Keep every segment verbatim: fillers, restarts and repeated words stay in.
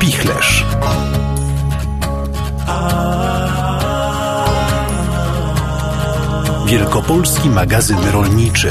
Spichlerz. Wielkopolski magazyn rolniczy.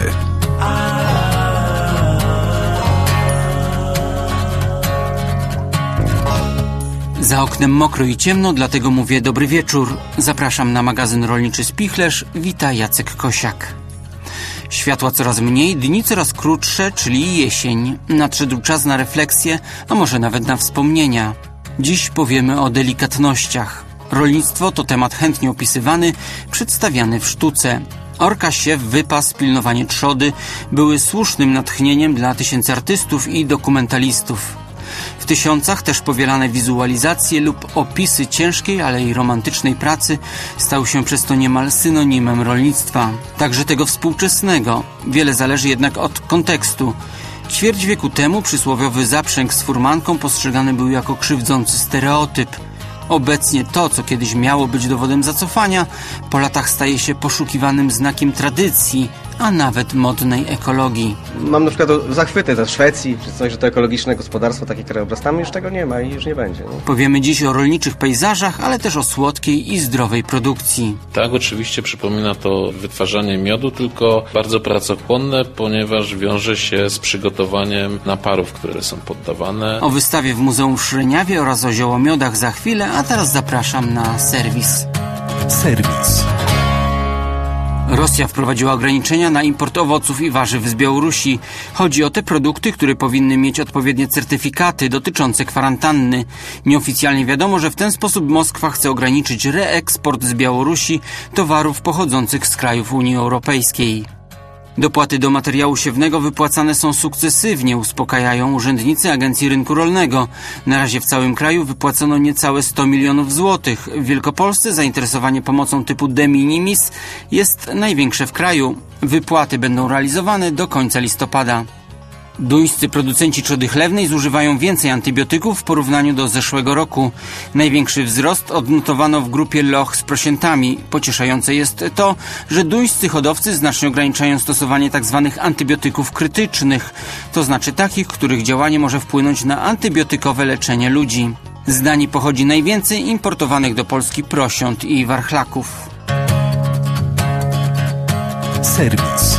Za oknem mokro i ciemno, dlatego mówię dobry wieczór. Zapraszam na magazyn rolniczy Spichlerz. Wita Jacek Kosiak. Światła coraz mniej, dni coraz krótsze, czyli jesień. Nadszedł czas na refleksję, a może nawet na wspomnienia. Dziś powiemy o delikatnościach. Rolnictwo to temat chętnie opisywany, przedstawiany w sztuce. Orka, siew, wypas, pilnowanie trzody były słusznym natchnieniem dla tysięcy artystów i dokumentalistów. W tysiącach też powielane wizualizacje lub opisy ciężkiej, ale i romantycznej pracy stały się przez to niemal synonimem rolnictwa. Także tego współczesnego. Wiele zależy jednak od kontekstu. Ćwierć wieku temu przysłowiowy zaprzęg z furmanką postrzegany był jako krzywdzący stereotyp. Obecnie to, co kiedyś miało być dowodem zacofania, po latach staje się poszukiwanym znakiem tradycji, a nawet modnej ekologii. Mam na przykład zachwyty ze Szwecji, czy coś, że to ekologiczne gospodarstwo, taki krajobraz. Tam już tego nie ma i już nie będzie. Nie? Powiemy dziś o rolniczych pejzażach, ale też o słodkiej i zdrowej produkcji. Tak, oczywiście przypomina to wytwarzanie miodu, tylko bardzo pracochłonne, ponieważ wiąże się z przygotowaniem naparów, które są poddawane. O wystawie w Muzeum w Szreniawie oraz o ziołomiodach za chwilę, a teraz zapraszam na serwis. Serwis. Rosja wprowadziła ograniczenia na import owoców i warzyw z Białorusi. Chodzi o te produkty, które powinny mieć odpowiednie certyfikaty dotyczące kwarantanny. Nieoficjalnie wiadomo, że w ten sposób Moskwa chce ograniczyć reeksport z Białorusi towarów pochodzących z krajów Unii Europejskiej. Dopłaty do materiału siewnego wypłacane są sukcesywnie, uspokajają urzędnicy Agencji Rynku Rolnego. Na razie w całym kraju wypłacono niecałe sto milionów złotych. W Wielkopolsce zainteresowanie pomocą typu de minimis jest największe w kraju. Wypłaty będą realizowane do końca listopada. Duńscy producenci trzody chlewnej zużywają więcej antybiotyków w porównaniu do zeszłego roku. Największy wzrost odnotowano w grupie loch z prosiętami. Pocieszające jest to, że duńscy hodowcy znacznie ograniczają stosowanie tzw. antybiotyków krytycznych, to znaczy takich, których działanie może wpłynąć na antybiotykowe leczenie ludzi. Z Danii pochodzi najwięcej importowanych do Polski prosiąt i warchlaków. Serwis.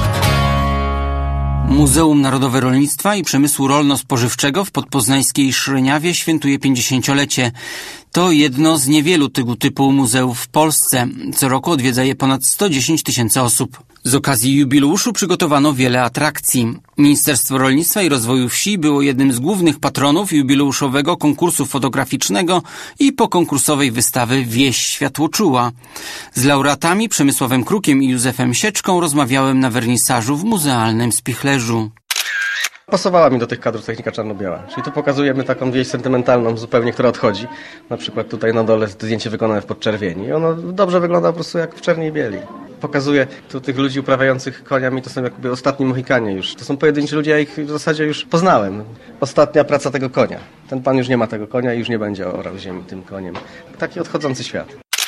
Muzeum Narodowe Rolnictwa i Przemysłu Rolno-Spożywczego w podpoznańskiej Szreniawie świętuje pięćdziesięciolecie. To jedno z niewielu tego typu muzeów w Polsce. Co roku odwiedza je ponad sto dziesięć tysięcy osób. Z okazji jubileuszu przygotowano wiele atrakcji. Ministerstwo Rolnictwa i Rozwoju Wsi było jednym z głównych patronów jubileuszowego konkursu fotograficznego i pokonkursowej wystawy Wieś Światłoczuła. Z laureatami Przemysławem Krukiem i Józefem Sieczką rozmawiałem na wernisażu w muzealnym Spichlerzu. Pasowała mi do tych kadrów technika czarno-biała. Czyli tu pokazujemy taką wieś sentymentalną zupełnie, która odchodzi. Na przykład tutaj na dole zdjęcie wykonane w podczerwieni. I ono dobrze wygląda po prostu jak w czerni i bieli. Pokazuje tu tych ludzi uprawiających koniami, to są jakby ostatni Mohikanie już. To są pojedynczy ludzie, ja ich w zasadzie już poznałem. Ostatnia praca tego konia. Ten pan już nie ma tego konia i już nie będzie orał ziemi tym koniem. Taki odchodzący świat.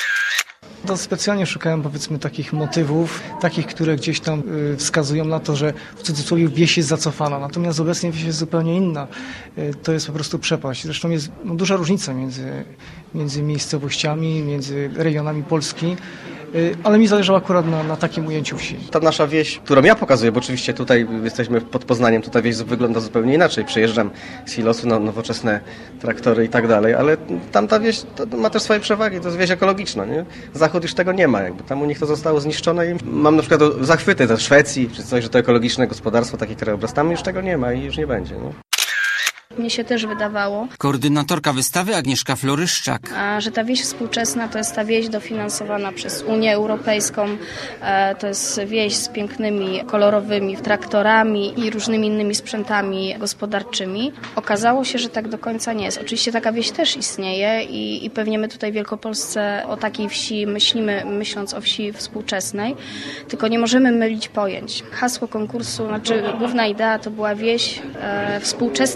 To specjalnie szukałem, powiedzmy, takich motywów, takich, które gdzieś tam y, wskazują na to, że w cudzysłowie wieś jest zacofana. Natomiast obecnie wieś jest zupełnie inna. Y, to jest po prostu przepaść. Zresztą jest no, duża różnica między, między miejscowościami, między rejonami Polski. Ale mi zależało akurat na, na takim ujęciu wsi. Ta nasza wieś, którą ja pokazuję, bo oczywiście tutaj jesteśmy pod Poznaniem, tutaj wieś wygląda zupełnie inaczej. Przyjeżdżam z silosu na nowoczesne traktory i tak dalej, ale tamta wieś to ma też swoje przewagi, to jest wieś ekologiczna, nie? Zachód już tego nie ma, jakby tam u nich to zostało zniszczone i mam na przykład zachwyty ze Szwecji, czy coś, że to ekologiczne gospodarstwo, taki krajobraz, tam już tego nie ma i już nie będzie, nie? Mnie się też wydawało. Koordynatorka wystawy Agnieszka Floryszczak. A, że ta wieś współczesna to jest ta wieś dofinansowana przez Unię Europejską. E, to jest wieś z pięknymi, kolorowymi traktorami i różnymi innymi sprzętami gospodarczymi. Okazało się, że tak do końca nie jest. Oczywiście taka wieś też istnieje i, i pewnie my tutaj w Wielkopolsce o takiej wsi myślimy, myśląc o wsi współczesnej, tylko nie możemy mylić pojęć. Hasło konkursu, znaczy główna idea to była wieś e, współczesna, a nie nowoczesna.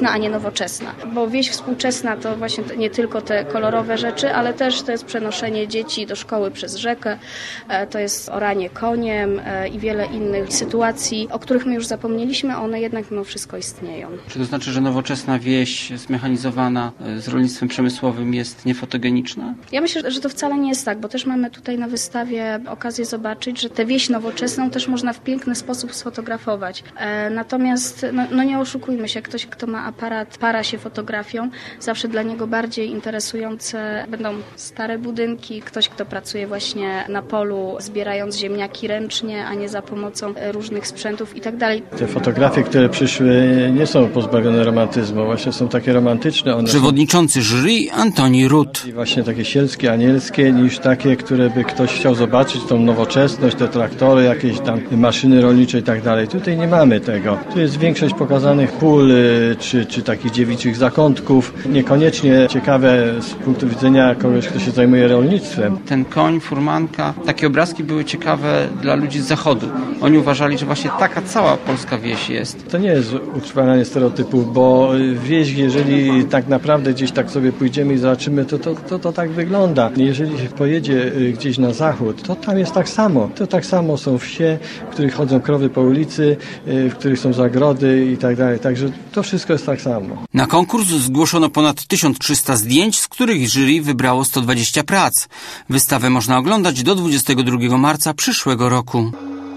nowoczesna, bo wieś współczesna to właśnie nie tylko te kolorowe rzeczy, ale też to jest przenoszenie dzieci do szkoły przez rzekę, to jest oranie koniem i wiele innych sytuacji, o których my już zapomnieliśmy, a one jednak mimo wszystko istnieją. Czy to znaczy, że nowoczesna wieś zmechanizowana z rolnictwem przemysłowym jest niefotogeniczna? Ja myślę, że to wcale nie jest tak, bo też mamy tutaj na wystawie okazję zobaczyć, że tę wieś nowoczesną też można w piękny sposób sfotografować. E, natomiast no, no nie oszukujmy się, ktoś, kto ma aparat, para się fotografią, zawsze dla niego bardziej interesujące będą stare budynki, ktoś, kto pracuje właśnie na polu, zbierając ziemniaki ręcznie, a nie za pomocą różnych sprzętów i tak dalej. Te fotografie, które przyszły, nie są pozbawione romantyzmu, właśnie są takie romantyczne. One Przewodniczący jury Antoni Rut. I właśnie takie sielskie, anielskie, niż takie, które by ktoś chciał zobaczyć, tą nowoczesność, te traktory, jakieś tam maszyny rolnicze i tak dalej. Tutaj nie mamy tego. Tu jest większość pokazanych pól, czy, czy takich dziewiczych zakątków, niekoniecznie ciekawe z punktu widzenia kogoś, kto się zajmuje rolnictwem. Ten koń, furmanka, takie obrazki były ciekawe dla ludzi z zachodu. Oni uważali, że właśnie taka cała polska wieś jest. To nie jest utrwalanie stereotypów, bo wieś, jeżeli tak naprawdę gdzieś tak sobie pójdziemy i zobaczymy, to to, to, to tak wygląda. Jeżeli się pojedzie gdzieś na zachód, to tam jest tak samo. To tak samo są wsie, w których chodzą krowy po ulicy, w których są zagrody i tak dalej. Także to wszystko jest tak samo. Na konkurs zgłoszono ponad tysiąc trzysta zdjęć, z których jury wybrało sto dwadzieścia prac. Wystawę można oglądać do dwudziestego drugiego marca przyszłego roku.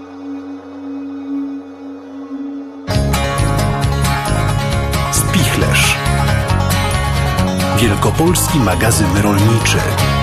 Spichlerz. Wielkopolski magazyn rolniczy.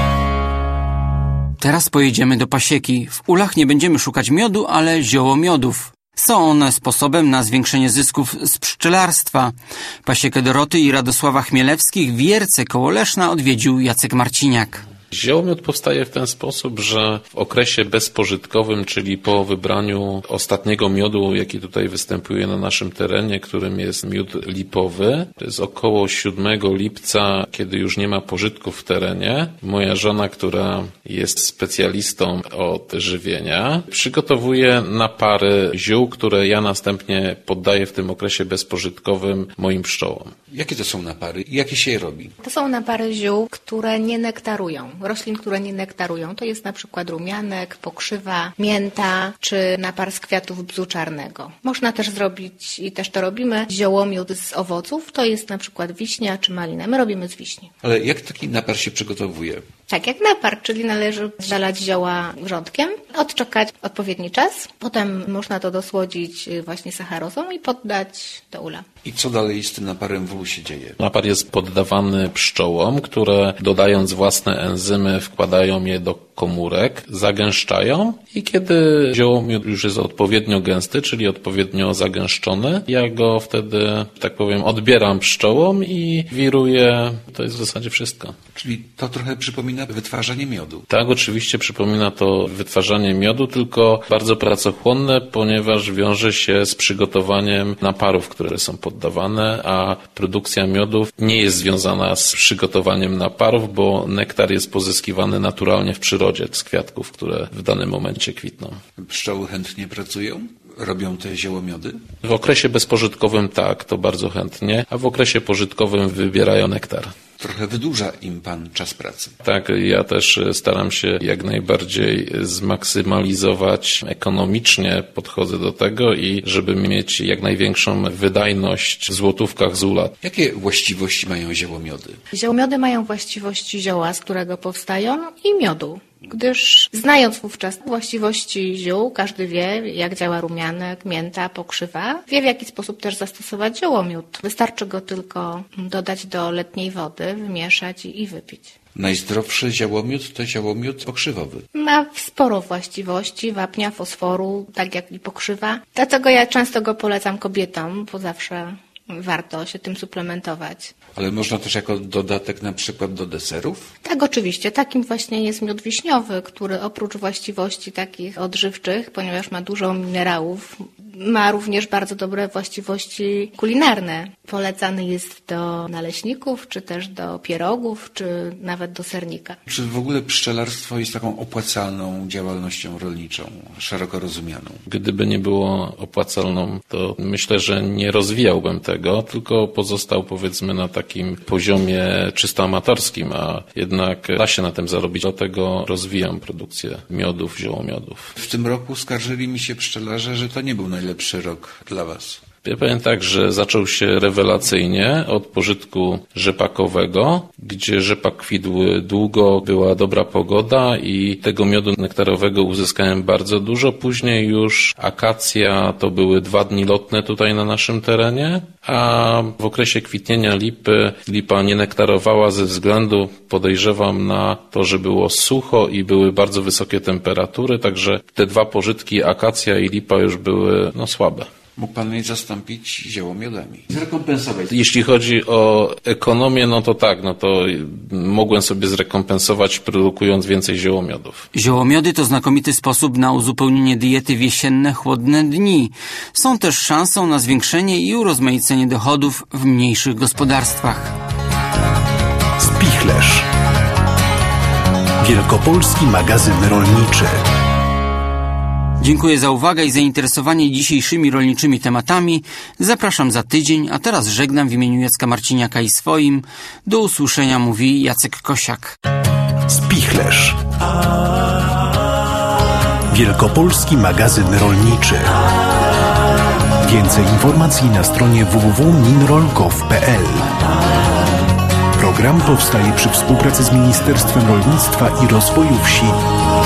Teraz pojedziemy do pasieki. W ulach nie będziemy szukać miodu, ale ziołomiodów. Są one sposobem na zwiększenie zysków z pszczelarstwa. Pasiekę Doroty i Radosława Chmielewskich w Jerce koło Leszna odwiedził Jacek Marciniak. Ziołomiód powstaje w ten sposób, że w okresie bezpożytkowym, czyli po wybraniu ostatniego miodu, jaki tutaj występuje na naszym terenie, którym jest miód lipowy, to jest około siódmego lipca, kiedy już nie ma pożytków w terenie. Moja żona, która jest specjalistą od żywienia, przygotowuje napary ziół, które ja następnie poddaję w tym okresie bezpożytkowym moim pszczołom. Jakie to są napary i jakie się je robi? To są napary ziół, które nie nektarują. Roślin, które nie nektarują, to jest na przykład rumianek, pokrzywa, mięta czy napar z kwiatów bzu czarnego. Można też zrobić, i też to robimy, ziołomiód z owoców, to jest na przykład wiśnia czy malina. My robimy z wiśni. Ale jak taki napar się przygotowuje? Tak, jak napar, czyli należy zalać zioła wrzątkiem, odczekać odpowiedni czas, potem można to dosłodzić właśnie sacharozą i poddać do ula. I co dalej z tym naparem w ulu się dzieje? Napar jest poddawany pszczołom, które dodając własne enzymy wkładają je do komórek, zagęszczają i kiedy ziołomiód już jest odpowiednio gęsty, czyli odpowiednio zagęszczony, ja go wtedy, tak powiem, odbieram pszczołom i wiruję. To jest w zasadzie wszystko. Czyli to trochę przypomina wytwarzanie miodu. Tak, oczywiście przypomina to wytwarzanie miodu, tylko bardzo pracochłonne, ponieważ wiąże się z przygotowaniem naparów, które są poddawane, a produkcja miodów nie jest związana z przygotowaniem naparów, bo nektar jest pozyskiwany naturalnie w przyrodzie z kwiatków, które w danym momencie kwitną. Pszczoły chętnie pracują? Robią te ziołomiody? W okresie bezpożytkowym tak, to bardzo chętnie, a w okresie pożytkowym wybierają nektar. Trochę wydłuża im pan czas pracy. Tak, ja też staram się jak najbardziej zmaksymalizować ekonomicznie, podchodzę do tego i żeby mieć jak największą wydajność w złotówkach z ula. Jakie właściwości mają ziołomiody? Ziołomiody mają właściwości zioła, z którego powstają, i miodu. Gdyż znając wówczas właściwości ziół, każdy wie, jak działa rumianek, mięta, pokrzywa, wie, w jaki sposób też zastosować ziołomiód. Wystarczy go tylko dodać do letniej wody, wymieszać i, i wypić. Najzdrowszy ziołomiód to ziołomiód pokrzywowy. Ma sporo właściwości, wapnia, fosforu, tak jak i pokrzywa. Dlatego ja często go polecam kobietom, bo zawsze warto się tym suplementować. Ale można też jako dodatek na przykład do deserów? Tak, oczywiście. Takim właśnie jest miód wiśniowy, który oprócz właściwości takich odżywczych, ponieważ ma dużo minerałów, ma również bardzo dobre właściwości kulinarne. Polecany jest do naleśników, czy też do pierogów, czy nawet do sernika. Czy w ogóle pszczelarstwo jest taką opłacalną działalnością rolniczą, szeroko rozumianą? Gdyby nie było opłacalną, to myślę, że nie rozwijałbym tego, tylko pozostał powiedzmy na takim poziomie czysto amatorskim, a jednak da się na tym zarobić. Dlatego rozwijam produkcję miodów, ziołomiodów. W tym roku skarżyli mi się pszczelarze, że to nie był najlepszy rok dla was. Ja powiem tak, że zaczął się rewelacyjnie od pożytku rzepakowego, gdzie rzepak kwitł długo, była dobra pogoda i tego miodu nektarowego uzyskałem bardzo dużo. Później już akacja to były dwa dni lotne tutaj na naszym terenie, a w okresie kwitnienia lipy lipa nie nektarowała ze względu, podejrzewam, na to, że było sucho i były bardzo wysokie temperatury, także te dwa pożytki, akacja i lipa, już były no słabe. Mógł pan je zastąpić ziołomiodami. Zrekompensować. Jeśli chodzi o ekonomię, no to tak, no to mogłem sobie zrekompensować, produkując więcej ziołomiodów. Ziołomiody to znakomity sposób na uzupełnienie diety w jesienne, chłodne dni. Są też szansą na zwiększenie i urozmaicenie dochodów w mniejszych gospodarstwach. Spichlerz. Wielkopolski magazyn rolniczy. Dziękuję za uwagę i zainteresowanie dzisiejszymi rolniczymi tematami. Zapraszam za tydzień, a teraz żegnam w imieniu Jacka Marciniaka i swoim. Do usłyszenia mówi Jacek Kosiak. Spichlerz. Wielkopolski magazyn rolniczy. Więcej informacji na stronie w w w kropka minrolko kropka p l. Program powstaje przy współpracy z Ministerstwem Rolnictwa i Rozwoju Wsi